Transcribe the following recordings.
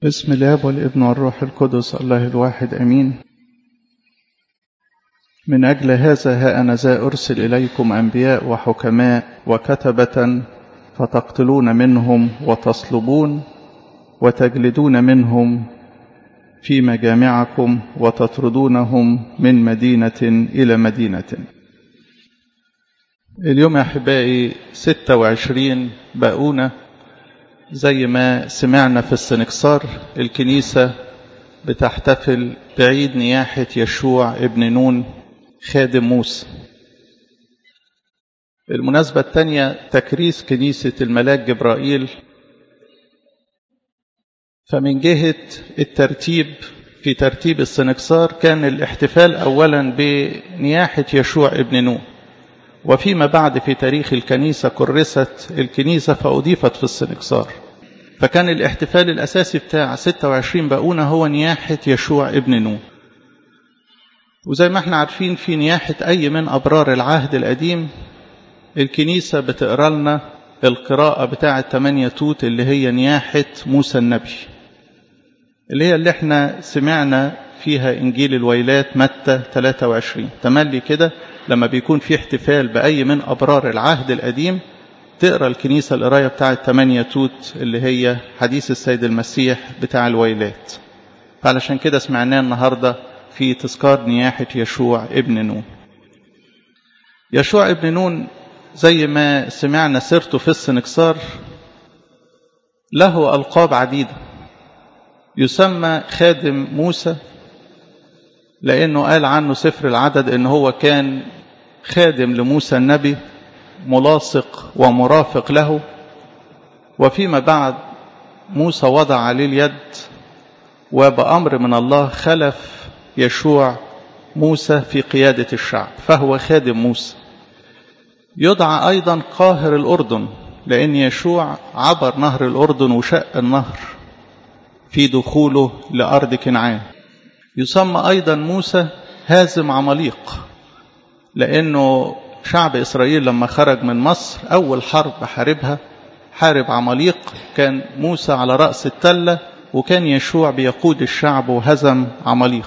بسم الآب والابن والروح القدس الله الواحد أمين. من أجل هذا ها أنا ذا أرسل إليكم أنبياء وحكماء وكتبة فتقتلون منهم وتصلبون وتجلدون منهم في مجامعكم وتطردونهم من مدينة إلى مدينة. اليوم يا أحبائي 26 باقونة زي ما سمعنا في السنكسار. الكنيسة بتحتفل بعيد نياحة يشوع ابن نون خادم موسى. المناسبة الثانية تكريس كنيسة الملاك جبرائيل. فمن جهة الترتيب في ترتيب السنكسار كان الاحتفال أولا بنياحة يشوع ابن نون، وفيما بعد في تاريخ الكنيسة كرست الكنيسة فأضيفت في السنكسار. فكان الاحتفال الأساسي بتاع 26 باقونة هو نياحة يشوع ابن نون. وزي ما احنا عارفين في نياحة أي من أبرار العهد القديم الكنيسة بتقرأ لنا القراءة بتاعة 8 توت اللي هي نياحة موسى النبي، اللي هي اللي احنا سمعنا فيها إنجيل الويلات متى 23. تملي كده لما بيكون في احتفال بأي من أبرار العهد القديم تقرأ الكنيسة القراية بتاعة 8 توت اللي هي حديث السيد المسيح بتاع الويلات. فعلشان كده سمعناه النهاردة في تذكار نياحة يشوع ابن نون. يشوع ابن نون زي ما سمعنا سيرته في السنكسار له ألقاب عديدة. يسمى خادم موسى لأنه قال عنه سفر العدد إنه هو كان خادم لموسى النبي ملاصق ومرافق له. وفيما بعد موسى وضع عليه اليد وبأمر من الله خلف يشوع موسى في قيادة الشعب، فهو خادم موسى. يدعى أيضا قاهر الأردن لأن يشوع عبر نهر الأردن وشق النهر في دخوله لأرض كنعان. يسمى أيضا موسى هازم عماليق لأنه شعب إسرائيل لما خرج من مصر أول حرب حارب عماليق، كان موسى على رأس التلة وكان يشوع بيقود الشعب وهزم عماليق.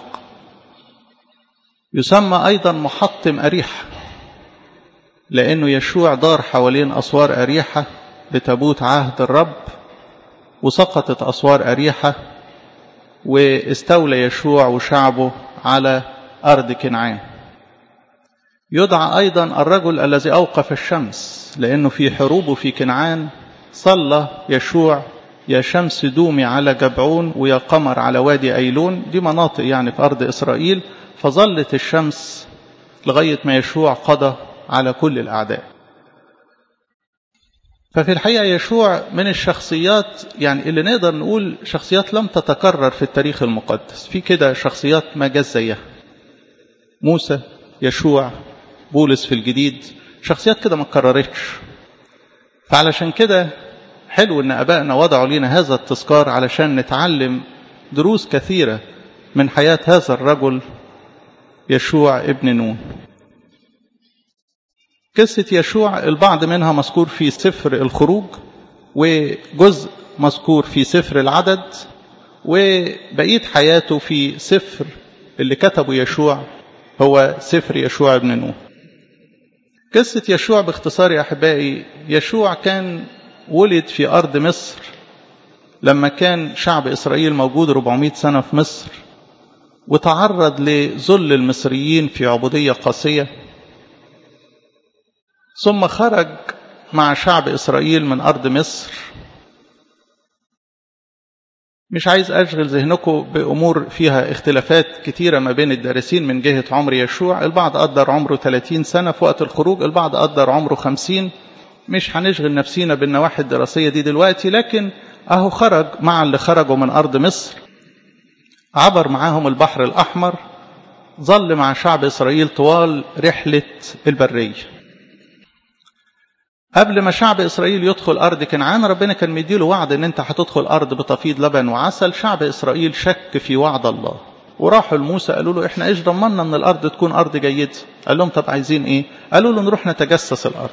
يسمى أيضا محطم أريحة لأنه يشوع دار حوالين أسوار أريحة بتابوت عهد الرب، وسقطت أسوار أريحة واستولى يشوع وشعبه على أرض كنعان. يدعى أيضا الرجل الذي أوقف الشمس لأنه في حروبه في كنعان صلى يشوع يا شمس دومي على جبعون ويا قمر على وادي أيلون، دي مناطق يعني في أرض إسرائيل. فظلت الشمس لغاية ما يشوع قضى على كل الأعداء. ففي الحقيقة يشوع من الشخصيات يعني اللي نقدر نقول شخصيات لم تتكرر في التاريخ المقدس. في كده شخصيات ما جاز زيها، موسى، يشوع، بولس في الجديد، شخصيات كده ما اتكررتش. فعلشان كده حلو ان ابائنا وضعوا لنا هذا التذكار علشان نتعلم دروس كثيرة من حياة هذا الرجل يشوع ابن نون. قصة يشوع البعض منها مذكور في سفر الخروج، وجزء مذكور في سفر العدد، وبقية حياته في سفر اللي كتبه يشوع هو سفر يشوع ابن نون. قصة يشوع باختصار يا أحبائي، يشوع كان ولد في أرض مصر لما كان شعب إسرائيل موجود 400 سنة في مصر، وتعرض لذل المصريين في عبودية قاسية. ثم خرج مع شعب إسرائيل من أرض مصر. مش عايز أشغل ذهنكم بأمور فيها اختلافات كتيرة ما بين الدارسين من جهة عمر يشوع. البعض قدر عمره 30 سنة في وقت الخروج، البعض قدر عمره 50. مش هنشغل نفسينا بالنواحي الدراسية دي دلوقتي، لكن أهو خرج مع اللي خرجوا من أرض مصر، عبر معاهم البحر الأحمر، ظل مع شعب إسرائيل طوال رحلة البرية. قبل ما شعب إسرائيل يدخل أرض كنعان ربنا كان مديله وعد ان انت هتدخل أرض بتفيض لبن وعسل. شعب إسرائيل شك في وعد الله، وراحوا لموسى قالوا له احنا ايش ضمننا ان الأرض تكون أرض جيدة؟ قال لهم طب عايزين ايه؟ قالوا له نروح نتجسس الأرض.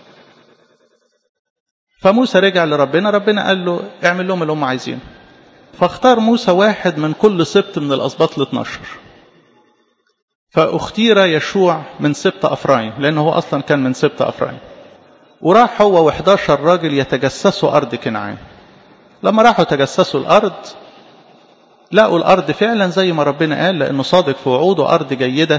فموسى رجع لربنا، ربنا قال له اعمل لهم اللي هم عايزينه. فاختار موسى واحد من كل سبط من الأسباط 12. فاختير يشوع من سبط أفرايم، لأنه هو أصلا كان من سبط أفرايم. وراح هو و11 راجل يتجسسوا أرض كنعان. لما راحوا تجسسوا الأرض لقوا الأرض فعلا زي ما ربنا قال، لأنه صادق في وعوده، أرض جيدة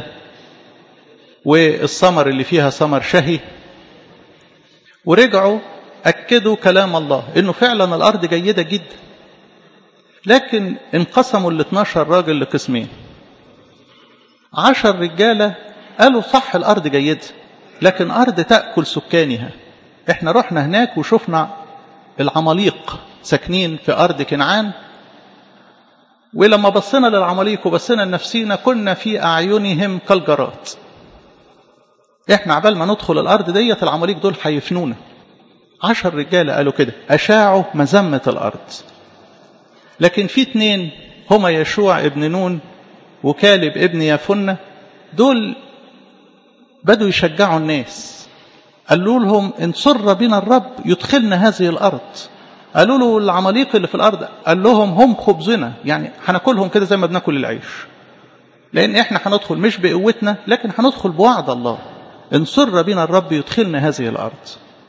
والثمر اللي فيها ثمر شهي. ورجعوا أكدوا كلام الله إنه فعلا الأرض جيدة جدا. لكن انقسموا 12 راجل لقسمين. 10 رجالة قالوا صح الأرض جيدة، لكن أرض تأكل سكانها. احنا رحنا هناك وشفنا العماليق ساكنين في أرض كنعان، ولما بصينا للعماليق وبصينا لنفسينا كنا في أعينهم كالجراد. احنا عبال ما ندخل الأرض ديت العماليق دول هيفنونا. 10 رجالة قالوا كده، أشاعوا مذمة الأرض. لكن في 2 هما يشوع ابن نون وكالب ابن يفنة، دول بدوا يشجعوا الناس. قالوا لهم إن سر بنا الرب يدخلنا هذه الأرض. قالوا له العماليق اللي في الأرض، قال لهم هم خبزنا، يعني هناكلهم كده زي ما بناكل العيش، لأن إحنا هندخل مش بقوتنا لكن هندخل بوعد الله. إن سر بنا الرب يدخلنا هذه الأرض.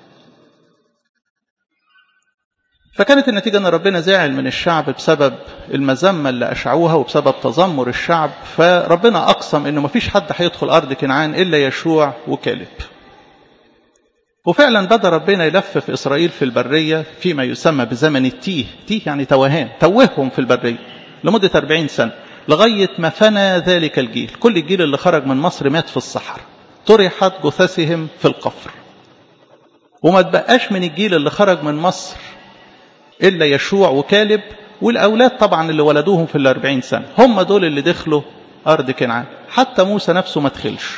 فكانت النتيجة أن ربنا زعل من الشعب بسبب المذمة اللي أشعوها وبسبب تذمر الشعب. فربنا أقسم أنه مفيش حد هيدخل أرض كنعان إلا يشوع وكالب. وفعلا بدأ ربنا يلفف إسرائيل في البرية فيما يسمى بزمن التيه. تيه يعني توهان، توههم في البرية لمدة 40 سنة لغاية ما فنى ذلك الجيل. كل الجيل اللي خرج من مصر مات في الصحراء، طرحت جثثهم في القفر. وما تبقاش من الجيل اللي خرج من مصر إلا يشوع وكالب، والأولاد طبعا اللي ولدوهم في 40 سنة هم دول اللي دخلوا أرض كنعان. حتى موسى نفسه ما دخلش.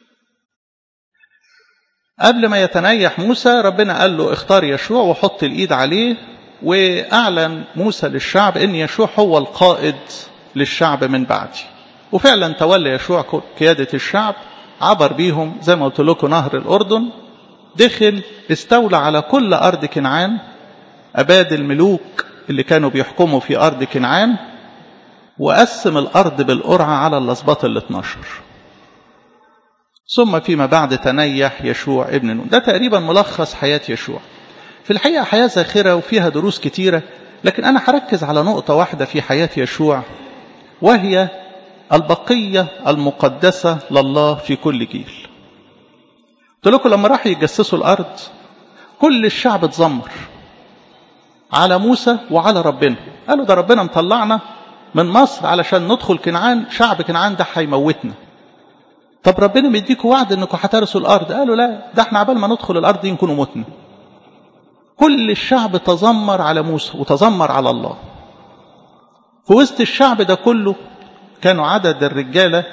قبل ما يتنيح موسى ربنا قال له اختار يشوع وحط الإيد عليه، وأعلن موسى للشعب إن يشوع هو القائد للشعب من بعدي. وفعلا تولى يشوع قيادة الشعب، عبر بيهم زي ما قلت لكم نهر الأردن، دخل استولى على كل أرض كنعان، أباد الملوك اللي كانوا بيحكموا في أرض كنعان، وقسم الأرض بالقرعة على الأسباط 12. ثم فيما بعد تنيح يشوع ابن نون. ده تقريبا ملخص حياة يشوع. في الحقيقة حياة زاخرة وفيها دروس كتيرة، لكن أنا هركز على نقطة واحدة في حياة يشوع، وهي البقية المقدسة لله في كل جيل. قلت لكم لما راحوا يجسسوا الأرض كل الشعب اتذمر على موسى وعلى ربنا. قالوا ده ربنا مطلعنا من مصر علشان ندخل كنعان، شعب كنعان ده هيموتنا. طب ربنا مديكوا وعد انكم هترثوا الارض. قالوا لا، ده احنا عبال ما ندخل الارض دي نكونوا متنا. كل الشعب تذمر على موسى وتذمر على الله. في وسط الشعب ده كله كانوا عدد الرجالة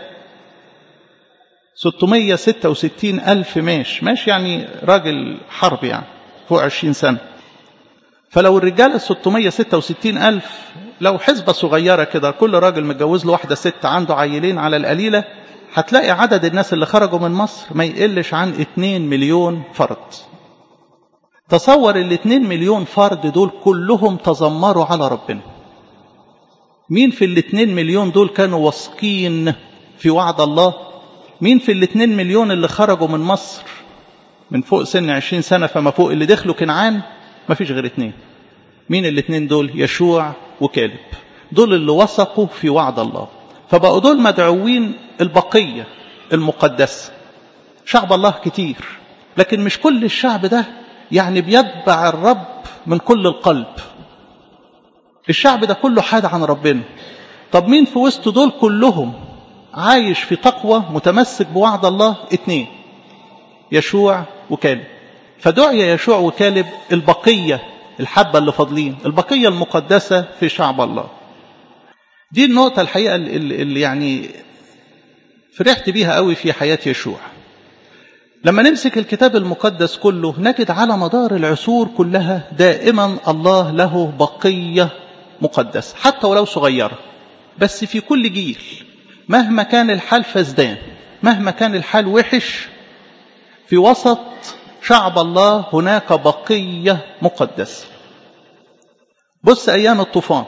666,000 ماشي يعني راجل حرب يعني فوق 20 سنة. فلو الرجال 666,000 لو حسبة صغيرة كده كل راجل متجوز له واحدة ست عنده عيلين على القليلة، هتلاقي عدد الناس اللي خرجوا من مصر ما يقلش عن 2 مليون فرد. تصور 2 مليون فرد دول كلهم تذمروا على ربنا. مين في 2 مليون دول كانوا واثقين في وعد الله؟ مين في 2 مليون اللي خرجوا من مصر من فوق سن 20 سنة فما فوق اللي دخلوا كنعان؟ ما فيش غير 2. مين 2 دول؟ يشوع وكالب. دول اللي وثقوا في وعد الله، فبقوا دول مدعوين البقية المقدسة. شعب الله كتير، لكن مش كل الشعب ده يعني بيتبع الرب من كل القلب. الشعب ده كله حاد عن ربنا. طب مين في وسط دول كلهم عايش في تقوى متمسك بوعد الله؟ 2، يشوع وكالب. فدعي يشوع وكالب البقية، الحبة اللي فاضلين، البقية المقدسة في شعب الله. دي النقطة الحقيقة اللي يعني فرحت بيها قوي في حياة يشوع. لما نمسك الكتاب المقدس كله نجد على مدار العصور كلها دائما الله له بقية مقدسة، حتى ولو صغيرة، بس في كل جيل مهما كان الحال فسدان، مهما كان الحال وحش، في وسط شعب الله هناك بقية مقدسة. بص أيام الطوفان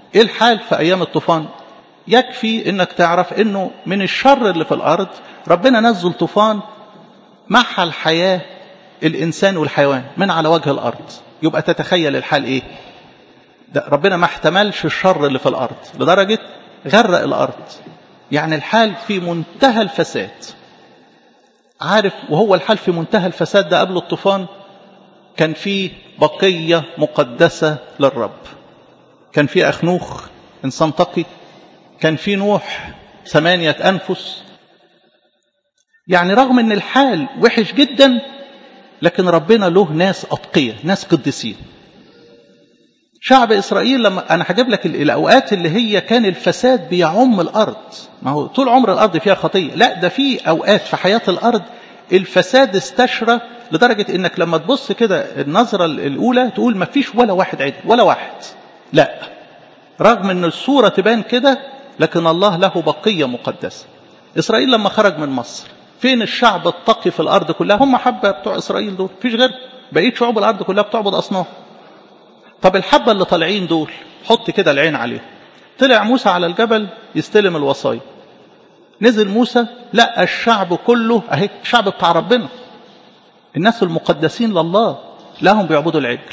ايه الحال في ايام الطوفان؟ يكفي انك تعرف انه من الشر اللي في الارض ربنا نزل طوفان محى الحياة الانسان والحيوان من على وجه الارض. يبقى تتخيل الحال ايه؟ ده ربنا ما احتملش الشر اللي في الارض لدرجة غرق الارض. يعني الحال في منتهى الفساد. عارف وهو الحال في منتهى الفساد ده قبل الطوفان كان فيه بقية مقدسة للرب. كان فيه أخنوخ إنسان تقي، كان فيه نوح 8 أنفس. يعني رغم أن الحال وحش جدا لكن ربنا له ناس أتقية، ناس قديسين. شعب إسرائيل لما أنا هجيب لك الأوقات اللي هي كان الفساد بيعم الأرض، ما هو طول عمر الأرض فيها خطية، لا ده في أوقات في حياة الأرض الفساد استشرى لدرجة إنك لما تبص كده النظرة الأولى تقول ما فيش ولا واحد عدل ولا واحد. لا، رغم أن الصورة تبان كده لكن الله له بقية مقدسة. إسرائيل لما خرج من مصر فين الشعب التقي في الأرض كلها؟ هم حبة بتوع إسرائيل دول، فيش غير. بقية شعوب الأرض كلها بتعبد أصنام. طب الحبة اللي طالعين دول حط كده العين عليهم. طلع موسى على الجبل يستلم الوصايا، نزل موسى لقى الشعب كله اهي الشعب بتاع ربنا، الناس المقدسين لله لهم بيعبدوا العجل.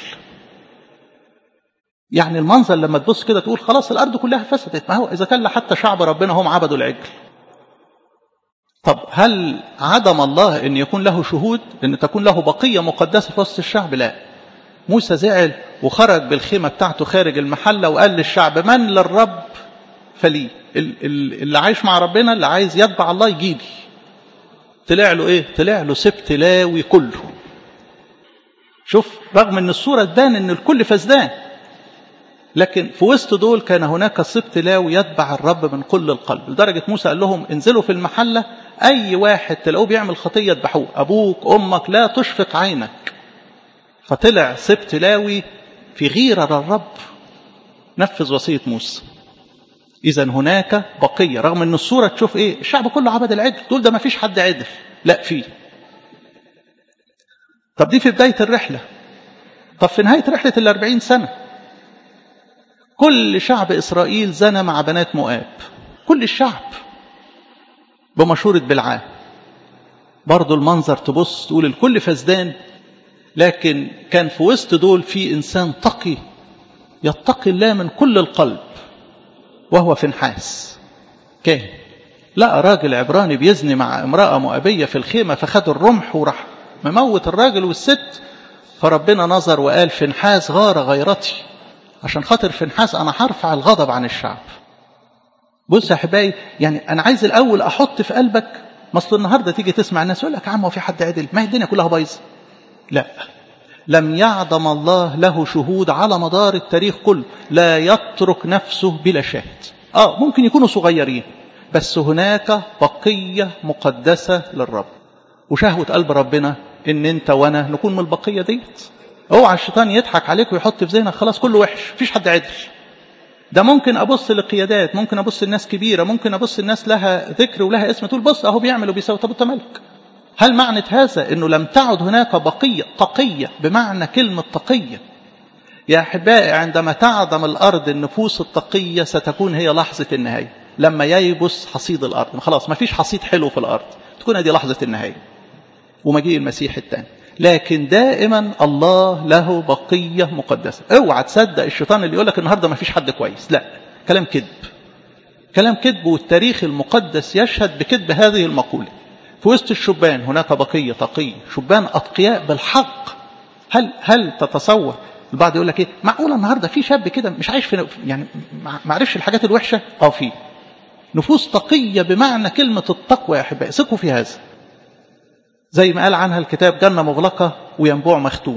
يعني المنظر لما تبص كده تقول خلاص الأرض كلها فسدت، ما هو إذا كان حتى شعب ربنا هم عبدوا العجل. طب هل عدم الله أن يكون له شهود، أن تكون له بقية مقدسة في وسط الشعب؟ لا. موسى زعل وخرج بالخيمة بتاعته خارج المحلة وقال للشعب من للرب فليه. اللي عايش مع ربنا اللي عايز يتبع الله يجيلي. طلع له ايه؟ طلع له سبت لاوي كله. شوف رغم ان الصورة تبان ان الكل فسدان لكن في وسط دول كان هناك سبت لاوي يتبع الرب من كل القلب. لدرجة موسى قال لهم انزلوا في المحلة اي واحد تلاقوه بيعمل خطية اذبحوه، ابوك امك لا تشفق عينك. فطلع سبت لاوي في غيرة للرب نفذ وصية موسى. إذا هناك بقية رغم أن الصورة تشوف إيه الشعب كله عبد العجل، تقول ده ما فيش حد عدل، لا فيه. طب دي في بداية الرحلة. طب في نهاية رحلة 40 سنة كل شعب إسرائيل زنى مع بنات مؤاب، كل الشعب بمشورة بلعام. برضو المنظر تبص تقول الكل فسدان لكن كان في وسط دول في إنسان تقي يتقي الله من كل القلب وهو فنحاس. كان لقى راجل عبراني بيزني مع امرأة مؤابية في الخيمة فخد الرمح وراح مموت الراجل والست. فربنا نظر وقال فنحاس غار غيرتي، عشان خاطر فنحاس أنا هرفع الغضب عن الشعب. بص يا حبايبي، يعني أنا عايز الأول أحط في قلبك مصل النهاردة تيجي تسمع الناس يقول لك عم هو في حد عدل؟ ما هي الدنيا كلها بايظة. لا، لم يعدم الله له شهود على مدار التاريخ كله، لا يترك نفسه بلا شاهد. ممكن يكونوا صغيرين بس هناك بقية مقدسة للرب. وشهوة قلب ربنا ان انت وانا نكون من البقية ديت. اوعى الشيطان يضحك عليك ويحط في ذهنك خلاص كله وحش مفيش حد عدل. ده ممكن ابص للقيادات، ممكن ابص الناس كبيرة، ممكن ابص الناس لها ذكر ولها اسم تقول بص اهو بيعمل وبيسوي. طب انت مالك؟ هل معنى هذا انه لم تعد هناك بقية تقية بمعنى كلمة تقية؟ يا أحبائي عندما تعدم الأرض النفوس التقية ستكون هي لحظة النهاية. لما ييبس حصيد الأرض خلاص ما فيش حصيد حلو في الأرض تكون هذه لحظة النهاية ومجيء المسيح الثاني. لكن دائما الله له بقية مقدسة. اوعى تصدق الشيطان اللي يقولك النهاردة ما فيش حد كويس، لا، كلام كذب، كلام كذب. والتاريخ المقدس يشهد بكذب هذه المقولة. في وسط الشبان هناك بقية تقية، شبان أتقياء بالحق. هل تتصور البعض يقول لك ايه معقولة النهاردة في شاب كده مش عايش في يعني ما عرفش الحاجات الوحشة؟ في نفوس تقية بمعنى كلمة التقوى. يا أحبائي ثقوا في هذا، زي ما قال عنها الكتاب جنة مغلقة وينبوع مختوم.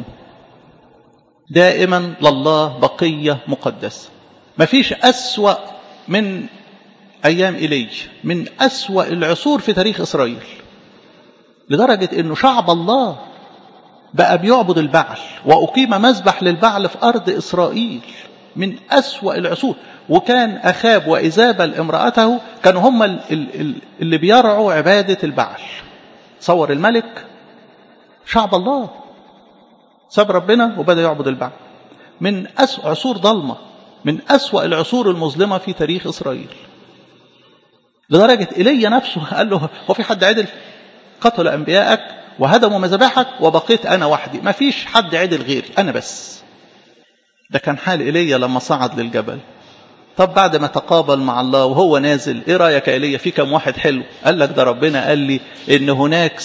دائما لله بقية مقدسة. ما فيش أسوأ من أيام إلي، من أسوأ العصور في تاريخ إسرائيل، لدرجة أنه شعب الله بقى بيعبد البعل وأقيم مذبح للبعل في أرض إسرائيل. من أسوأ العصور. وكان أخاب وإيزابل امرأته كانوا هم اللي بيرعوا عبادة البعل. تصور الملك شعب الله ساب ربنا وبدأ يعبد البعل. من أسوأ عصور ظلمة، من أسوأ العصور المظلمة في تاريخ إسرائيل. لدرجة إيليا نفسه قال له هو في حد عدل؟ قتل أنبياءك وهدموا مذابحك وبقيت أنا وحدي، ما فيش حد عدل غيري، أنا بس. ده كان حال إيليا لما صعد للجبل. طب بعد ما تقابل مع الله وهو نازل، إيه رأيك يا إيليا في كم واحد حلو؟ قال لك ده ربنا قال لي إن هناك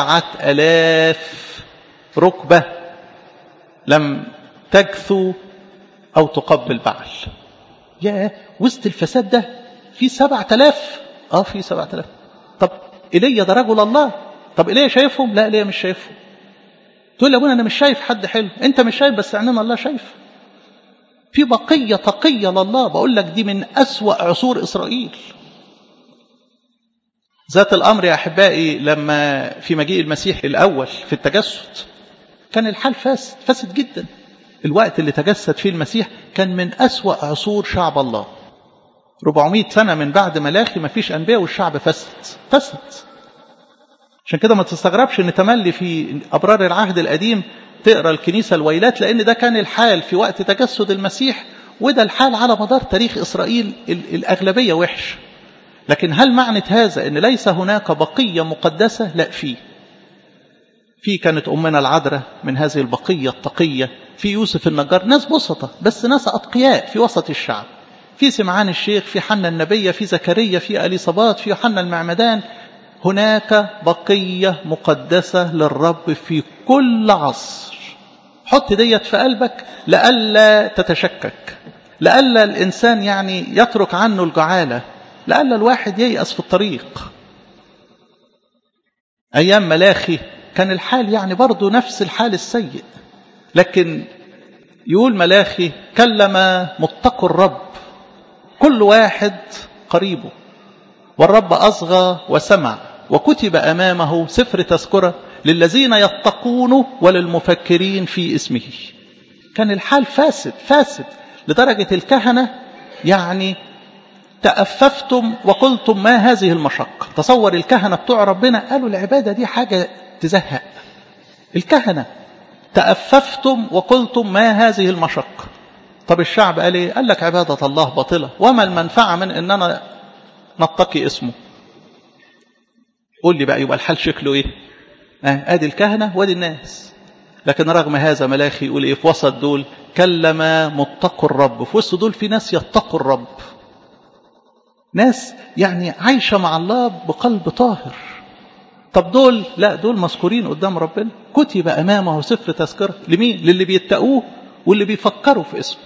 7000 ركبة لم تجثو أو تقبل بعل. يا وسط الفساد ده في 7000؟ في 7000. طب إيليا ده رجل الله، طب إيليا شايفهم؟ لا، إيليا مش شايفهم. تقول لي يا ابونا أنا مش شايف حد حلو. أنت مش شايف بس عننا الله شايف. في بقية تقية لله. بقول لك دي من أسوأ عصور إسرائيل. ذات الأمر يا أحبائي لما في مجيء المسيح الأول في التجسد كان الحال فاسد جدا. الوقت اللي تجسد فيه المسيح كان من أسوأ عصور شعب الله. 400 سنة من بعد ملاخي ما فيش أنبياء والشعب فسد. عشان كده ما تستغربش ان تملي في أبرار العهد القديم تقرأ الكنيسة الويلات، لأن ده كان الحال في وقت تجسد المسيح، وده الحال على مدار تاريخ إسرائيل. الأغلبية وحش. لكن هل معنى هذا أن ليس هناك بقية مقدسة؟ لا، في كانت أمنا العذراء من هذه البقية التقية، في يوسف النجار، ناس بسطة بس ناس أتقياء في وسط الشعب، في سمعان الشيخ، في حنا النبية، في زكريا، في أليصابات، في يوحنا المعمدان. هناك بقية مقدسة للرب في كل عصر. حط ديت في قلبك لألا تتشكك، لألا الإنسان يترك عنه الجعالة، لألا الواحد ييأس في الطريق. أيام ملاخي كان الحال برضو نفس الحال السيء، لكن يقول ملاخي كلم متقوا الرب كل واحد قريبه، والرب أصغى وسمع، وكتب أمامه سفر تذكرة للذين يتقون وللمفكرين في اسمه. كان الحال فاسد لدرجة الكهنة تأففتم وقلتم ما هذه المشقة. تصور الكهنة بتوع ربنا قالوا العبادة دي حاجة تزهق. الكهنة تأففتم وقلتم ما هذه المشقة. طب الشعب قال ايه؟ قال لك عبادة الله باطلة، وما المنفعة من اننا نتقي اسمه. قول لي بقى يبقى الحال شكله ايه؟ ادي الكهنة وادي الناس. لكن رغم هذا ملاخي يقول ايه في وسط دول؟ كلم متقوا الرب. في وسط دول في ناس يتقوا الرب، ناس عايشة مع الله بقلب طاهر. طب دول لا، دول مذكورين قدام ربنا، كتب أمامه سفر تذكرة. لمين؟ للي بيتقوه واللي بيفكروا في اسمه.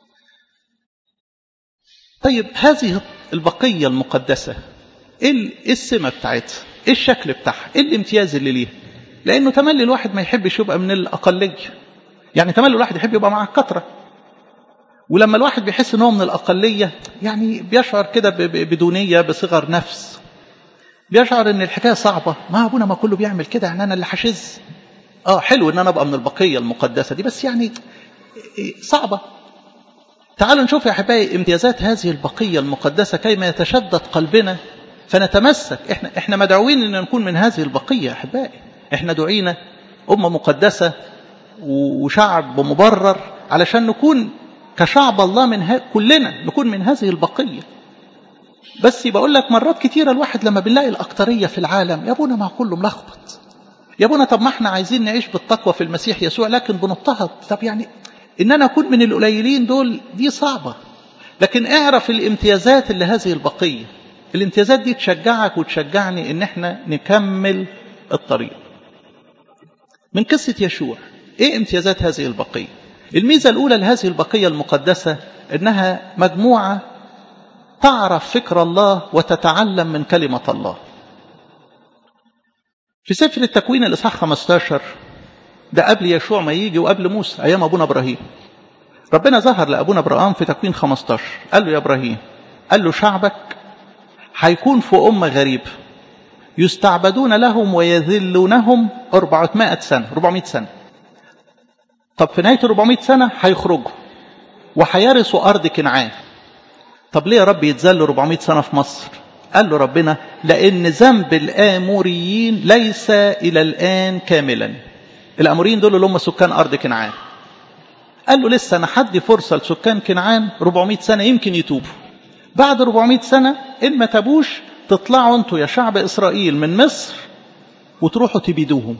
طيب هذه البقية المقدسة ايه السمة بتاعتها؟ ايه الشكل بتاعها؟ ايه الامتياز اللي ليها؟ لأنه تملي الواحد ما يحبش يبقى من الأقلية. تملي الواحد يحب يبقى مع الكثرة، ولما الواحد بيحس انه من الأقلية بيشعر كده بدونية، بصغر نفس، بيشعر ان الحكاية صعبة. ما ابونا ما كله بيعمل كده، انا اللي حشز. حلو ان انا ابقى من البقية المقدسة دي، بس صعبة. تعالوا نشوف يا احبائي امتيازات هذه البقية المقدسة كيما يتشدد قلبنا فنتمسك. احنا مدعوين ان نكون من هذه البقية يا احبائي. احنا دعينا أمة مقدسة وشعب مبرر علشان نكون كشعب الله كلنا نكون من هذه البقية. بس بقول لك مرات كتيرة الواحد لما بنلاقي الأكترية في العالم، يا ابونا ما كله ملخبط، يا ابونا طب ما احنا عايزين نعيش بالتقوى في المسيح يسوع لكن بنضطهد. طب ان انا اكون من القليلين دول دي صعبة. لكن اعرف الامتيازات اللي هذه البقية. الامتيازات دي تشجعك وتشجعني ان احنا نكمل الطريق. من قصة يشوع ايه امتيازات هذه البقية؟ الميزة الاولى لهذه البقية المقدسة انها مجموعة تعرف فكر الله وتتعلم من كلمة الله. في سفر التكوين الإصحاح 15 ده قبل يشوع ما يجي وقبل موسى، أيام أبونا إبراهيم. ربنا ظهر لأبونا إبراهيم في تكوين 15 قال له يا إبراهيم، قال له شعبك هيكون في أمة غريبة يستعبدون لهم ويذلونهم 400 سنة. طب في نهاية 400 سنة هيخرجوا وهيرثوا أرض كنعان. طب ليه يا رب يتذلوا 400 سنة في مصر؟ قال له ربنا لأن ذنب الآموريين ليس إلى الآن كاملا. الآموريين دول اللي هم سكان أرض كنعان. قال له لسه أنا هدي فرصة لسكان كنعان 400 سنة يمكن يتوبوا. بعد 400 سنة إن ما تابوش تطلعوا أنتوا يا شعب إسرائيل من مصر وتروحوا تبيدوهم.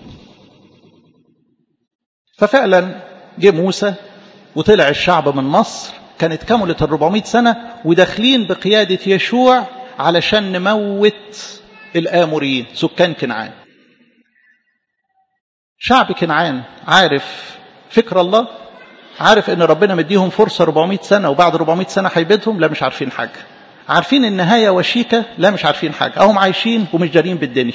ففعلا جه موسى وطلع الشعب من مصر، كانت كملت 400 سنة وداخلين بقيادة يشوع علشان نموت الآموريين سكان كنعان. شعب كنعان عارف فكر الله، عارف ان ربنا مديهم فرصة 400 سنة وبعد 400 سنة هيبيدهم. لا مش عارفين حاجة. عارفين النهاية وشيكة. لا مش عارفين حاجة. هم عايشين ومش دارين بالدنيا.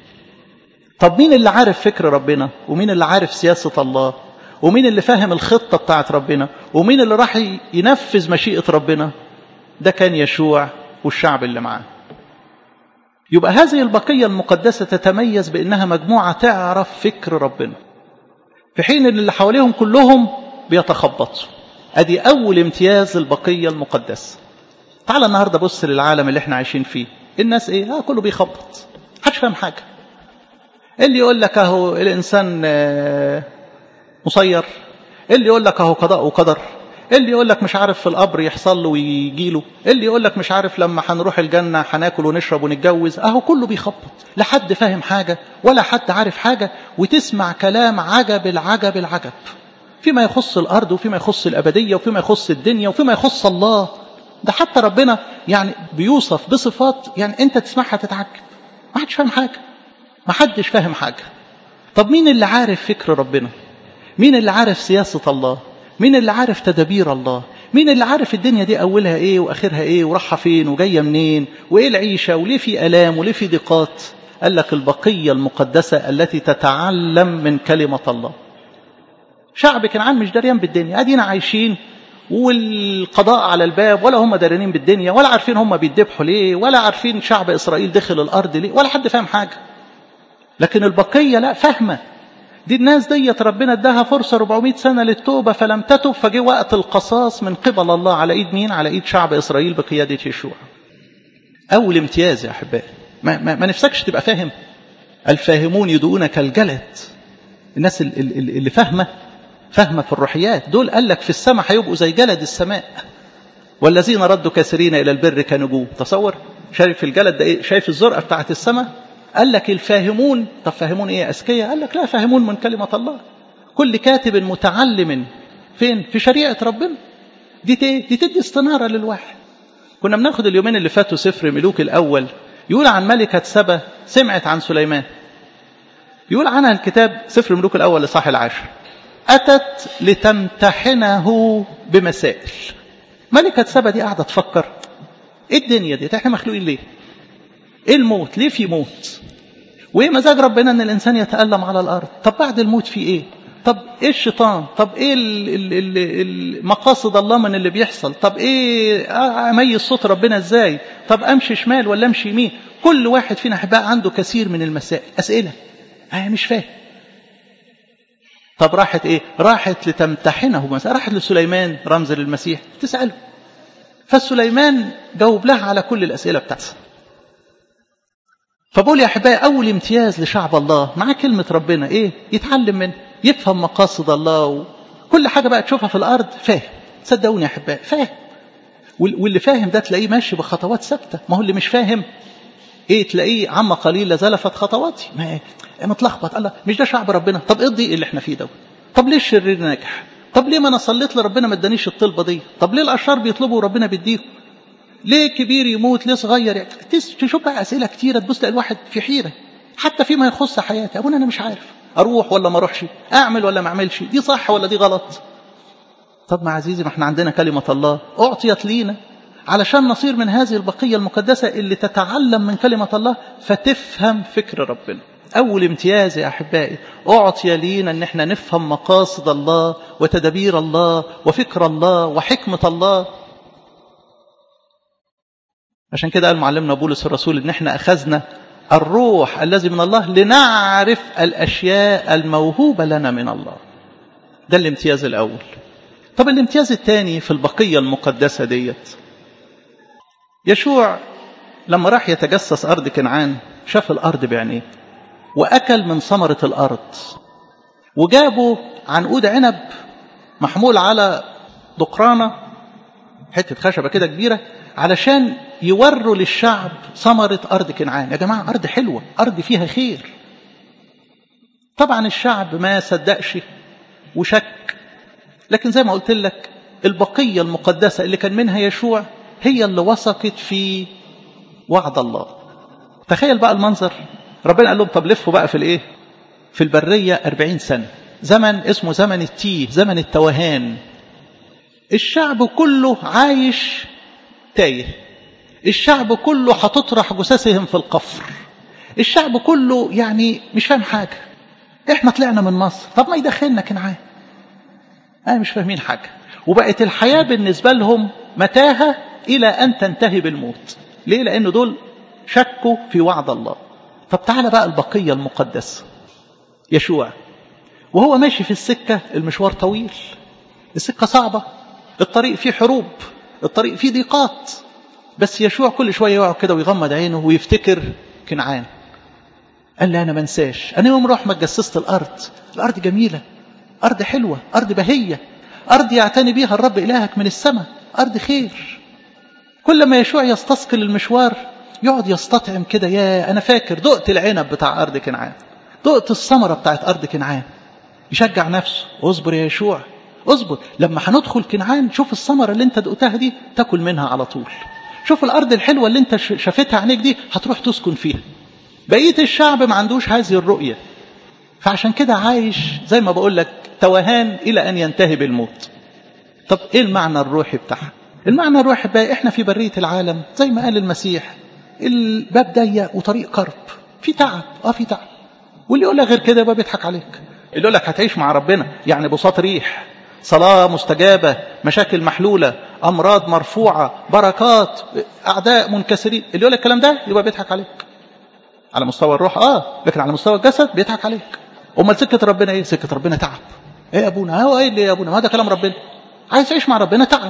طب مين اللي عارف فكر ربنا؟ ومين اللي عارف سياسة الله؟ ومين اللي فاهم الخطة بتاعت ربنا؟ ومين اللي راح ينفذ مشيئة ربنا؟ ده كان يشوع والشعب اللي معاه. يبقى هذه البقية المقدسة تتميز بأنها مجموعة تعرف فكر ربنا، في حين ان اللي حواليهم كلهم بيتخبطوا. ادي اول امتياز البقية المقدسة. تعال النهاردة بص للعالم اللي احنا عايشين فيه. الناس ايه؟ كله بيخبط، محدش فاهم حاجة. اللي يقول لك اهو الانسان مسير، اللي يقول لك اهو قضاء وقدر، اللي يقول لك مش عارف في القبر يحصل له ويجي له، اللي يقول لك مش عارف لما هنروح الجنة هناكل ونشرب ونتجوز. اهو كله بيخبط، لا حد فاهم حاجة ولا حد عارف حاجة. وتسمع كلام عجب العجب العجب فيما يخص الأرض وفيما يخص الأبدية وفيما يخص الدنيا وفيما يخص الله. ده حتى ربنا يعني بيوصف بصفات يعني أنت تسمعها تتعجب. ما حدش فاهم حاجة، ما حدش فاهم حاجة. طب مين اللي عارف فكر ربنا؟ مين اللي عارف سياسة الله؟ مين اللي عارف تدابير الله؟ مين اللي عارف الدنيا دي أولها إيه وآخرها إيه وراحة فين وجاية منين وإيه العيشة وليه في آلام وليه في ضيقات؟ قال لك البقية المقدسة التي تتعلم من كلمة الله. شعب كنعان مش داريان بالدنيا، ادينا عايشين والقضاء على الباب، ولا هم داريين بالدنيا ولا عارفين هم بيتذبحوا ليه ولا عارفين شعب إسرائيل دخل الأرض ليه، ولا حد فاهم حاجة. لكن البقية لا فاهمة. دي الناس ديت ربنا اداها فرصة 400 سنة للتوبة فلم تتب، فجاء وقت القصاص من قبل الله على ايد مين؟ على ايد شعب إسرائيل بقيادة يشوع. اول امتياز يا احبائي. ما نفسكش تبقى فاهم؟ الفاهمون يدعونك الجلد. الناس اللي فاهمة في الروحيات دول قال لك في السماء هيبقوا زي جلد السماء، والذين ردوا كاسرين الى البر كنجوم. تصور شايف الجلد ده ايه؟ شايف الزرقة بتاعت السماء؟ قال لك الفاهمون. طب فاهمون ايه؟ أذكياء؟ قال لك لا، فاهمون من كلمة الله. كل كاتب متعلم فين؟ في شريعة ربنا. دي تدي استنارة للواحد. كنا بناخد اليومين اللي فاتوا سفر ملوك الأول، يقول عن ملكة سبا سمعت عن سليمان. يقول عنها الكتاب سفر ملوك الأول لصح 10 أتت لتمتحنه بمسائل. ملكة سبا دي قاعدة تفكر ايه الدنيا دي؟ احنا مخلوقين ليه؟ ايه الموت؟ ليه في موت؟ وايه مزاج ربنا ان الانسان يتألم على الارض؟ طب بعد الموت في ايه؟ طب ايه الشيطان؟ طب ايه مقاصد الله من اللي بيحصل؟ طب ايه اميز صوت ربنا ازاي؟ طب امشي شمال ولا امشي يمين؟ كل واحد فينا بقى عنده كثير من المسائل، اسئله مش فاهم. طب راحت ايه؟ راحت لتمتحنه مثلا، راحت لسليمان رمز للمسيح تساله، فسليمان جاوب لها على كل الاسئله بتاعتها. فبقول يا أحبائي أول امتياز لشعب الله مع كلمة ربنا إيه؟ يتعلم منه، يفهم مقاصد الله، وكل حاجة بقى تشوفها في الأرض فاهم. صدقوني يا أحبائي فاهم. واللي فاهم ده تلاقيه ماشي بخطوات ثابتة. ما هو اللي مش فاهم إيه؟ تلاقيه عم قليل زلفت خطواتي، ما متلخبط. الله، مش ده شعب ربنا؟ طب إيه الضيق اللي إحنا فيه ده؟ طب ليه الشرير ناجح؟ طب ليه ما أنا صليت لربنا ما ادانيش الطلبة دي؟ طب ليه الأشرار بيطلبوا وربنا بيديهم؟ ليه كبير يموت؟ ليه صغير يعني؟ تشوف بقى أسئلة كتيرة، تبص تلاقي الواحد في حيرة حتى فيما يخص حياتي. أبونا أنا مش عارف أروح ولا ما أروحش، أعمل ولا ما أعملش، دي صح ولا دي غلط. طب ما عزيزي، ما احنا عندنا كلمة الله أعطيت لينا علشان نصير من هذه البقية المقدسة اللي تتعلم من كلمة الله فتفهم فكر ربنا. أول امتياز يا أحبائي أعطي لينا أن احنا نفهم مقاصد الله وتدبير الله وفكر الله وحكمة الله. عشان كده قال معلمنا بولس الرسول ان احنا اخذنا الروح الذي من الله لنعرف الاشياء الموهوبة لنا من الله. ده الامتياز الاول. طب الامتياز الثاني في البقية المقدسة ديت، يشوع لما راح يتجسس ارض كنعان شاف الارض بعينيه واكل من ثمرة الارض، وجابوا عنقود عنب محمول على دقرانة، حتة خشبة كده كبيرة، علشان يوروا للشعب ثمرة أرض كنعان. يا جماعة أرض حلوة، أرض فيها خير. طبعا الشعب ما صدقش وشك، لكن زي ما قلت لك البقية المقدسة اللي كان منها يشوع هي اللي وثقت في وعد الله. تخيل بقى المنظر، ربنا قال لهم طب لفوا بقى في الايه، في البرية 40 سنة، زمن اسمه زمن التيه، زمن التوهان. الشعب كله عايش تايه، الشعب كله هتطرح جثثهم في القفر، الشعب كله يعني مش فاهم حاجة. احنا طلعنا من مصر، طب ما يدخلنا كنعان. مش فاهمين حاجة، وبقت الحياة بالنسبة لهم متاهة إلى أن تنتهي بالموت. ليه؟ لأن دول شكوا في وعد الله. طب تعالى بقى البقية المقدسة، يشوع وهو ماشي في السكة، المشوار طويل، السكة صعبة، الطريق فيه حروب، الطريق فيه ضيقات، بس يشوع كل شوية يقعد كده ويغمض عينه ويفتكر كنعان. قال لي أنا منساش، أنا يوم روح ما تجسست الأرض جميلة، أرض حلوة، أرض بهية، أرض يعتني بيها الرب إلهك من السماء، أرض خير. كل ما يشوع يستثقل المشوار يقعد يستطعم كده، يا أنا فاكر دقت العنب بتاع أرض كنعان، دقت الثمرة بتاعت أرض كنعان. يشجع نفسه، اصبر يا يشوع، اصبر، لما هندخل كنعان شوف الثمرة اللي انت دقتها دي تاكل منها على طول، شوف الأرض الحلوة اللي انت شافتها عينيك دي هتروح تسكن فيها. بقية الشعب ما عندوش هذه الرؤية، فعشان كده عايش زي ما بقول لك توهان إلى أن ينتهي بالموت. طب إيه المعنى الروحي بتاعها؟ المعنى الروحي بقى إحنا في برية العالم زي ما قال المسيح، الباب ضيق وطريق قرب، في تعب، في تعب. واللي يقول لك غير كده يبقى بيضحك عليك. اللي يقول لك هتعيش مع ربنا يعني بساط ريح، صلاة مستجابة، مشاكل محلولة، أمراض مرفوعة، بركات، أعداء منكسرين، اللي يقول لك الكلام ده يبقى بيضحك عليك على مستوى الروح، لكن على مستوى الجسد بيضحك عليك. امال سكه ربنا ايه؟ سكه ربنا تعب. ايه يا ابونا؟ هو ايه اللي يا ابونا؟ ما ده كلام ربنا. عايز تعيش مع ربنا تعب.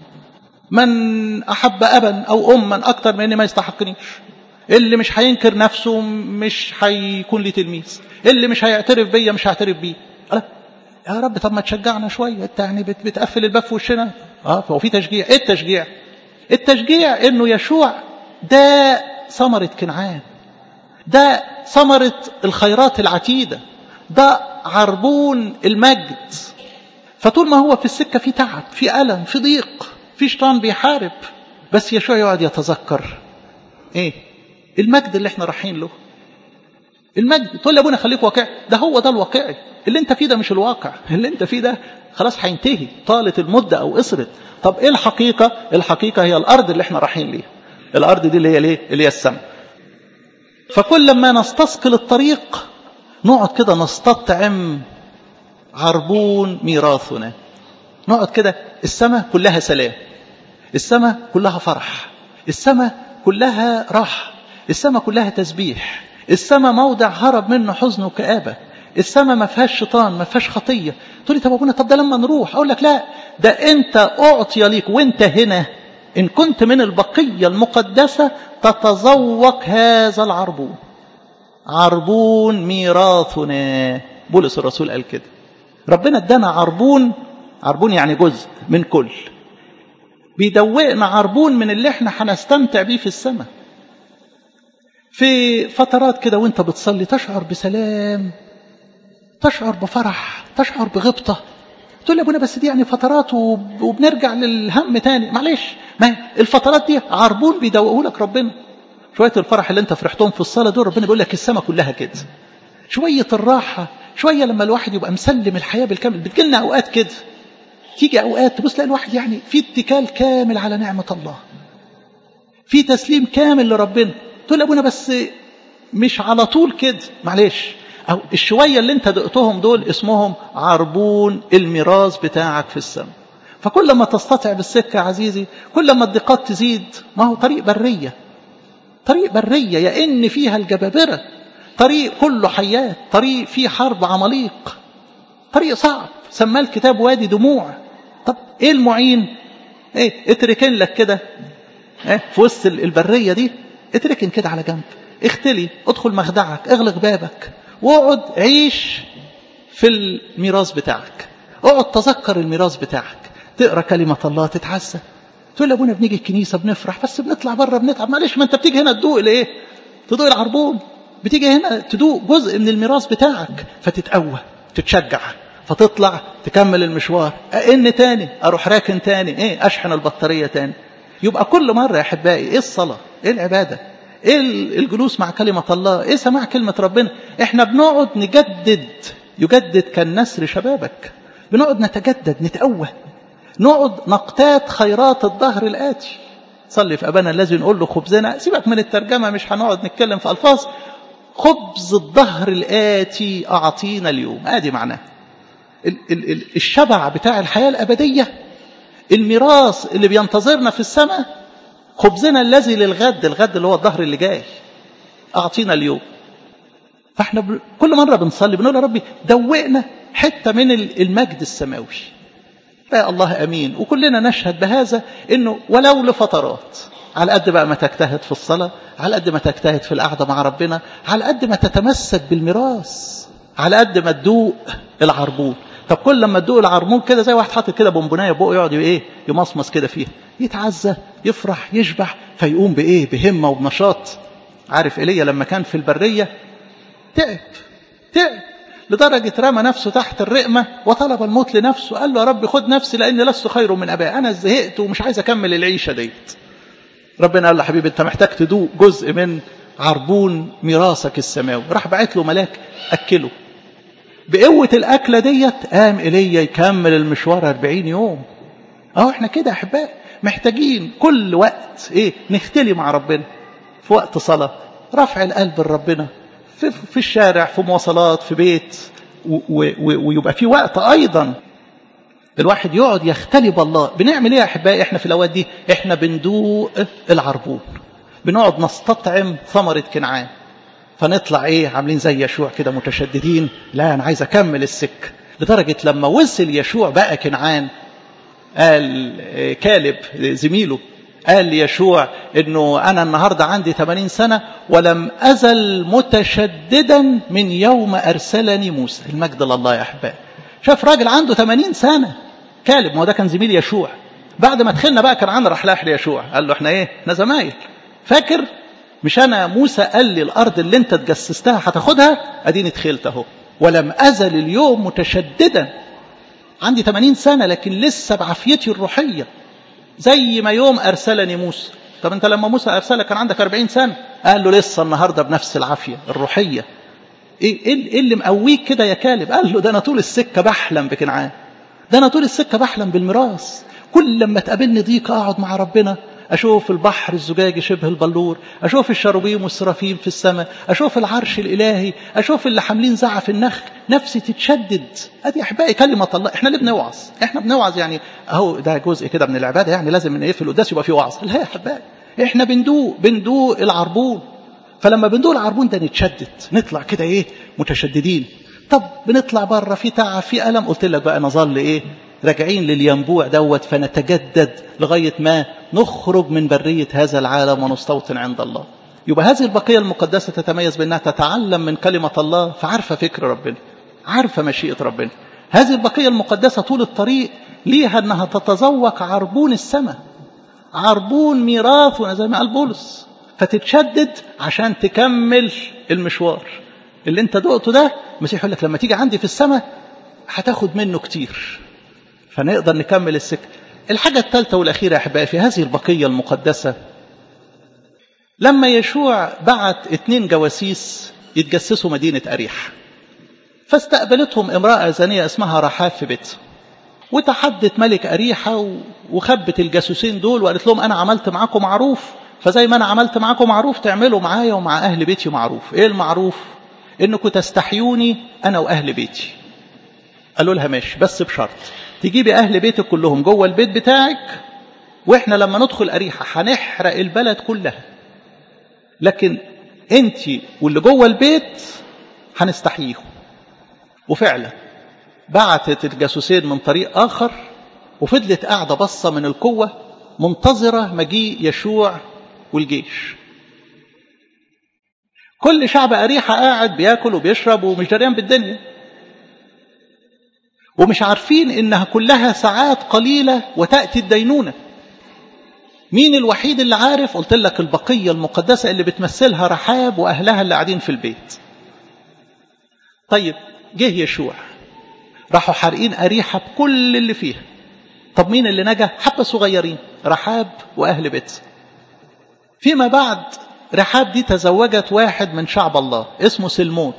من احب ابا او اما اكتر من اني ما يستحقنيش. اللي مش هينكر نفسه مش هيكون لي تلميذ، اللي مش هيعترف بيا مش هعترف بيه. يا رب طب ما تشجعنا شويه، انت يعني بتقفل الباب في وشنا. فهو في تشجيع. ايه التشجيع؟ التشجيع انه يشوع ده ثمره كنعان، ده ثمرة الخيرات العتيدة، ده عربون المجد. فطول ما هو في السكة في تعب، في ألم، في ضيق، في شيطان بيحارب، بس يشوع يقعد يتذكر ايه المجد اللي احنا رايحين له. المجد. تقول لي ابونا خليك واقعي، ده هو ده الواقعي. اللي انت فيه ده مش الواقع، اللي انت فيه ده خلاص هينتهي، طالت المدة او قصرت. طب ايه الحقيقة؟ الحقيقة هي الارض اللي احنا رايحين ليها. الارض دي اللي هي ليه؟ اللي هي السماء. فكل لما نستثقل الطريق نقعد كده نستطعم عربون ميراثنا، نقعد كده السماء كلها سلام، السماء كلها فرح، السماء كلها راحة، السماء كلها تسبيح، السماء موضع هرب منه حزن وكآبة، السماء ما فيهاش شيطان، ما فيهاش خطية. تقول لي طب ابونا طب ده لما نروح، اقول لك لا، ده انت اعطي ليك وانت هنا إن كنت من البقية المقدسة تتذوق هذا العربون، عربون ميراثنا. بولس الرسول قال كده، ربنا ادانا عربون، عربون يعني جزء من كل، بيدوقنا عربون من اللي احنا هنستمتع بيه في السماء. في فترات كده وانت بتصلي تشعر بسلام، تشعر بفرح، تشعر بغبطة. تقول لي ابونا بس دي يعني فترات وبنرجع للهم تاني. معلش، ما الفترات دي عربون بيدوقه لك ربنا. شوية الفرح اللي انت فرحتهم في الصلاة دول ربنا بيقول لك السماء كلها كده. شوية الراحة، شوية لما الواحد يبقى مسلم الحياة بالكامل. بتجيلنا اوقات كده، تيجي اوقات تبص تلاقي الواحد يعني في اتكال كامل على نعمة الله، في تسليم كامل لربنا. تقول لي ابونا بس مش على طول كده. معلش، أو الشوية اللي انت دقتهم دول اسمهم عربون الميراث بتاعك في السماء. فكل ما تستطع بالسكة يا عزيزي، كل ما الضيقات تزيد. ما هو طريق برية، طريق برية يئن فيها الجبابرة، طريق كله حيات، طريق فيه حرب عماليق، طريق صعب سماه الكتاب وادي دموع. طب ايه المعين؟ ايه؟ اتركن لك كده في وسط البرية دي، اتركن كده على جنب، اختلي، ادخل مخدعك، اغلق بابك، واقعد عيش في الميراث بتاعك، اقعد تذكر الميراث بتاعك، تقرأ كلمة الله، تتعزى. تقول يا ابونا بنيجي الكنيسة بنفرح، بس بنطلع بره بنتعب. معلش، ما انت بتيجي هنا تدوق الايه؟ تدوق العربون. بتيجي هنا تدوق جزء من الميراث بتاعك، فتتقوى، تتشجع، فتطلع تكمل المشوار. ان تاني اروح راكن تاني، ايه، اشحن البطارية تاني. يبقى كل مرة يا احبائي، ايه الصلاة، ايه العبادة، ايه الجلوس مع كلمة الله، ايه سماع كلمة ربنا. احنا بنقعد نجدد، يجدد كالنسر شبابك. بنقعد نتجدد، نتقوى، نقعد نقتات خيرات الظهر الآتي. صلي في أبانا الذي، نقول له خبزنا، سيبك من الترجمة، مش هنقعد نتكلم في ألفاظ. خبز الظهر الآتي أعطينا اليوم، ادي معناه الشبع بتاع الحياة الأبدية، الميراث اللي بينتظرنا في السماء. خبزنا الذي للغد، الغد اللي هو الظهر اللي جاي، أعطينا اليوم. فاحنا كل مرة بنصلي بنقول يا ربي دوقنا حتة من المجد السماوي. يا الله أمين. وكلنا نشهد بهذا، إنه ولو لفترات، على قد بقى ما تجتهد في الصلاة، على قد ما تجتهد في القعدة مع ربنا، على قد ما تتمسك بالميراث، على قد ما تدوق العربون. طب كل لما تدوق العربون كده، زي واحد حاطط كده بونبونايه بقه، يقعد ايه، يمصمص كده فيها، يتعزى، يفرح، يشبع، فيقوم بايه، بهمة وبنشاط. عارف ايليا لما كان في البرية تعب لدرجة رمى نفسه تحت الرقمة وطلب الموت لنفسه. قال له يا رب خد نفسي، لأني لست خير من أبائي، أنا زهقت ومش عايز أكمل العيشة ديت. ربنا قال له حبيبي أنت محتاج تدوق جزء من عربون ميراثك السماوي. راح بعت له ملاك أكله. بقوة الأكلة ديت قام إيليا يكمل المشوار 40 يوم. احنا كده أحبائي محتاجين كل وقت نختلي مع ربنا، في وقت صلاة، رفع القلب لربنا، في الشارع، في مواصلات، في بيت، ويبقى في وقت أيضا الواحد يقعد يختلي بالله. بنعمل ايه يا أحبائي احنا في الأوقات دي؟ احنا بندوق العربون، بنقعد نستطعم ثمرة كنعان. فنطلع عاملين زي يشوع كده متشددين، لا أنا عايز أكمل السكة. لدرجة لما وصل يشوع بقى كنعان، قال كالب زميله، قال ليشوع انه انا النهاردة عندي 80 سنة ولم ازل متشددا من يوم ارسلني موسى. المجد لله يا احبائي. شاف راجل عنده 80 سنة كالب، ما هو ده كان زميل يشوع. بعد ما دخلنا بقى كنعان راح لاح ليشوع قال له احنا زمايل، فاكر مش انا موسى قال لي الارض اللي انت تجسستها هتاخدها؟ اديني دخلت اهو، ولم ازل اليوم متشددا. عندي 80 سنة لكن لسه بعافيتي الروحية زي ما يوم أرسلني موسى. طب أنت لما موسى أرسلك كان عندك 40 سنة. قال له لسه النهاردة بنفس العافية الروحية. إيه اللي مقويك كده يا كالب؟ قال له ده أنا طول السكة بحلم بكنعان، ده أنا طول السكة بحلم بالميراث. كل لما تقابلني ضيق أقعد مع ربنا، أشوف البحر الزجاجي شبه البلور، أشوف الشروبيم والسرافيم في السماء، أشوف العرش الإلهي، أشوف اللي حاملين زعف النخل، نفسي تتشدد. أدي أحبائي كلمة الله. إحنا اللي بنوعظ، إحنا بنوعظ يعني أهو ده جزء كده من العبادة، يعني لازم من في القداس يبقى في وعظ. لا يا أحبائي، إحنا بندوق العربون. فلما بندوق العربون ده نتشدد، نطلع كده متشددين. طب بنطلع بره في تعب، في ألم، قلت لك بقى نظل راجعين للينبوع دوت، فنتجدد لغاية ما نخرج من برية هذا العالم ونستوطن عند الله. يبقى هذه البقية المقدسة تتميز بأنها تتعلم من كلمة الله، فعارفة فكر ربنا، عارفة مشيئة ربنا. هذه البقية المقدسة طول الطريق ليها أنها تتذوق عربون السماء، عربون ميراثنا زي ما قال بولس، فتتشدد عشان تكمل المشوار اللي انت دقته. ده المسيح يقول لك لما تيجي عندي في السماء هتاخد منه كتير، فنقدر نكمل السكة. الحاجة الثالثة والأخيرة يا أحبائي في هذه البقية المقدسة، لما يشوع بعت 2 جواسيس يتجسسوا مدينة أريحة، فاستقبلتهم امرأة زانية اسمها رحاب في بيتها، وتحدت ملك أريحة وخبت الجاسوسين دول وقالت لهم أنا عملت معاكم معروف، فزي ما أنا عملت معاكم معروف تعملوا معايا ومع أهل بيتي معروف. إيه المعروف؟ إنكم تستحيوني أنا وأهل بيتي. قالوا لها ماشي، بس بشرط تجيبي أهل بيتك كلهم جوه البيت بتاعك، وإحنا لما ندخل أريحة هنحرق البلد كلها، لكن أنت واللي جوه البيت هنستحييهم. وفعلا بعتت الجاسوسين من طريق آخر، وفضلت قاعدة بصة من القوة منتظرة مجيء يشوع والجيش. كل شعب أريحة قاعد بياكل وبيشرب ومش دريان بالدنيا. ومش عارفين إنها كلها ساعات قليلة وتأتي الدينونة. مين الوحيد اللي عارف؟ قلت لك البقية المقدسة اللي بتمثلها رحاب وأهلها اللي قاعدين في البيت. طيب جه يشوع، راحوا حارقين أريحة بكل اللي فيها. طب مين اللي نجا؟ حبة صغيرين، رحاب وأهل بيتها. فيما بعد رحاب دي تزوجت واحد من شعب الله اسمه سلمون،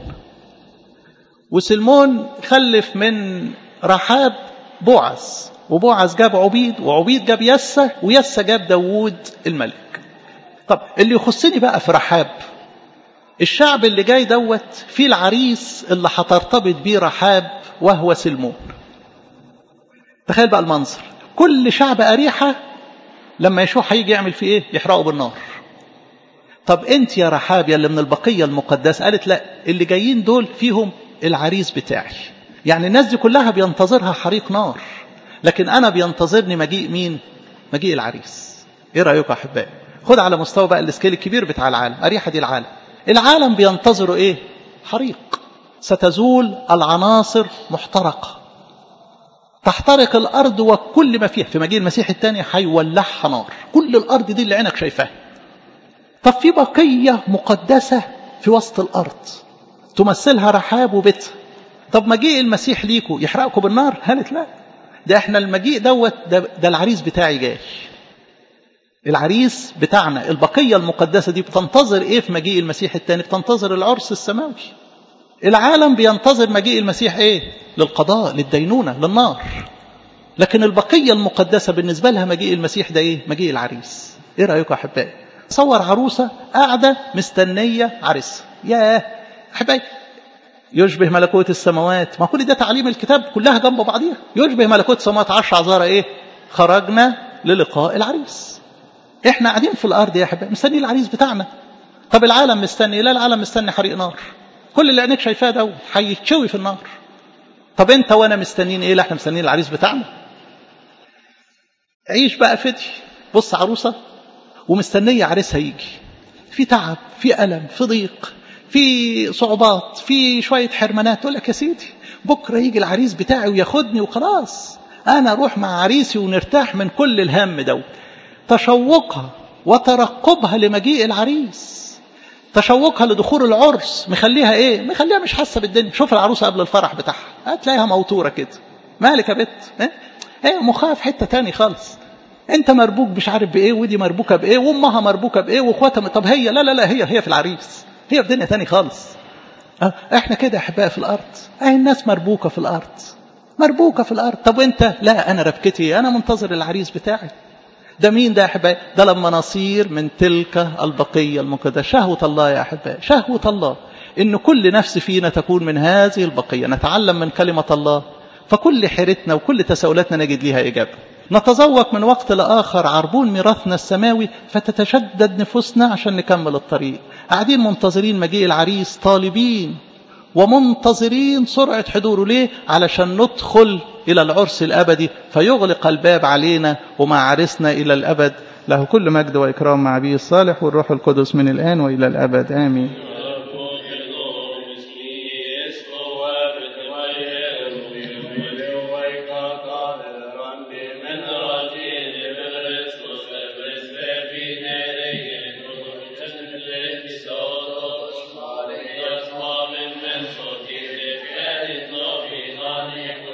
وسلمون خلف من رحاب بوعز، وبوعز جاب عبيد، وعبيد جاب يسة، ويسة جاب داوود الملك. طب اللي يخصني بقى في رحاب، الشعب اللي جاي دوت فيه العريس اللي هترتبط بيه رحاب وهو سلمون. تخيل بقى المنظر، كل شعب أريحة لما يشوع هيجي يعمل فيه ايه؟ يحرقه بالنار. طب انت يا رحاب يا اللي من البقية المقدسة، قالت لا، اللي جايين دول فيهم العريس بتاعي. يعني الناس دي كلها بينتظرها حريق نار، لكن انا بينتظرني مجيء مين؟ مجيء العريس. ايه رأيكم يا احبائي؟ خد على مستوى بقى السكيل الكبير بتاع العالم. أريحة دي العالم بينتظروا ايه؟ حريق. ستزول العناصر محترقة، تحترق الأرض وكل ما فيها. في مجيء المسيح الثاني هيولعها نار، كل الأرض دي اللي عينك شايفاها. طب في بقية مقدسة في وسط الأرض تمثلها رحاب وبيتها. طب مجيء المسيح ليكوا يحرقكم بالنار؟ قالت لا، ده احنا المجيء دوت ده العريس بتاعي جاي. العريس بتاعنا، البقية المقدسة دي بتنتظر ايه في مجيء المسيح الثاني؟ بتنتظر العرس السماوي. العالم بينتظر مجيء المسيح ايه؟ للقضاء، للدينونة، للنار. لكن البقية المقدسة بالنسبة لها مجيء المسيح ده ايه؟ مجيء العريس. ايه رأيكم يا احبائي؟ تصور عروسة قاعدة مستنية عريس. يا احبائي، يشبه ملكوت السماوات. ما كل ده تعليم الكتاب كلها جنب بعضيها. يشبه ملكوت السماوات 10 عذارى ايه؟ خرجنا للقاء العريس. احنا قاعدين في الارض يا احبائي مستني العريس بتاعنا. طب العالم مستني؟ لا، العالم مستني حريق نار. كل اللي عينيك شايفاه ده هيتشوي في النار. طب انت وانا مستنين ايه؟ لا، احنا مستنيين العريس بتاعنا. عيش بقى فدي. بص عروسه ومستنيه عريسها يجي، في تعب، في الم، في ضيق، في صعوبات، في شويه حرمانات. تقول لك يا سيدي بكره يجي العريس بتاعي وياخدني وخلاص، انا اروح مع عريسي ونرتاح من كل الهم ده. تشوقها وترقبها لمجيء العريس، تشوقها لدخول العرس، مخليها ايه؟ مخليها مش حاسه بالدنيا. شوف العروسه قبل الفرح بتاعها هتلاقيها موتوره كده. مالك يا بت؟ ايه مخها في حته تاني خالص. انت مربوك مش عارف بايه، ودي مربوكه بايه، وامها مربوكه بايه، واخواتها. طب هي لا هي في العريس، هي في دنيا تاني خالص. احنا كده احباء في الارض. الناس مربوكه في الارض، مربوكه في الارض. طب انت؟ لا، انا ربكتي، انا منتظر العريس بتاعي. ده مين ده يا أحبائي؟ ده لما نصير من تلك البقية المقدسة. شهوة الله يا أحبائي، شهوة الله إن كل نفس فينا تكون من هذه البقية، نتعلم من كلمة الله، فكل حيرتنا وكل تساؤلاتنا نجد لها إجابة. نتذوق من وقت لآخر عربون ميراثنا السماوي، فتتشدد نفوسنا عشان نكمل الطريق. قاعدين منتظرين مجيء العريس، طالبين ومنتظرين سرعة حضوره. ليه؟ علشان ندخل إلى العرس الأبدي، فيغلق الباب علينا ومع عرسنا إلى الأبد. له كل مجد وإكرام مع أبيه الصالح والروح القدس من الآن وإلى الأبد، آمين.